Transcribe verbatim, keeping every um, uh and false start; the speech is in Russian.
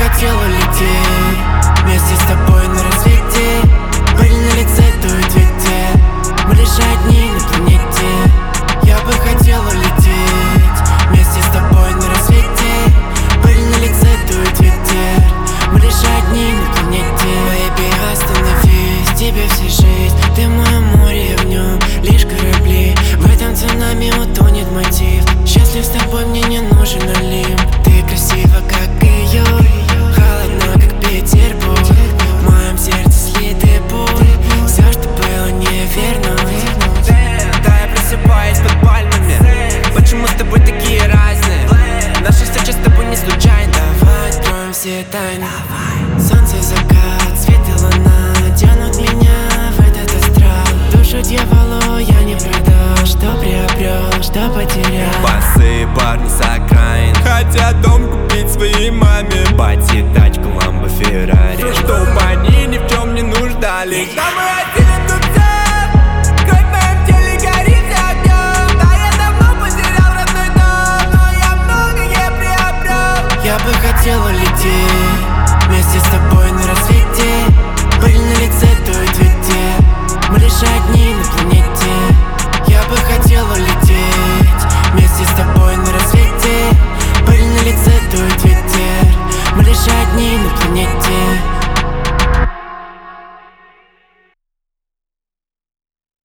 хотел улететь вместе с тобой на рассвете. Пыль на лице дует ветер, мы лишь одни на планете. Я бы хотел улететь вместе с тобой на рассвете. Пыль на лице дует ветер, мы лишь одни на планете. Baby, остановись, тебе вся жизнь, ты мое море, в нем лишь корабли. В этом цунами утонет мотив. Счастлив с тобой, мне не нужен Олимп. Ты красива, как июль, холодно, как Петербург. В моем сердце слитый пуль, все, что было, не вернуть. Да, я просыпаюсь под пальмами. Почему с тобой такие разные? Наша встреча с тобой не случайна. Давай откроем все тайны. Солнце, закат, свет и луна тянут меня в этот астрал. Душу дьяволу я не продал. Что приобрел, что потерял. Босые парни с окраин хотят дом купить своей маме. Пати, тачку, ламбо, Феррари, чтоб они ни в чем не нуждались. Когда мы одели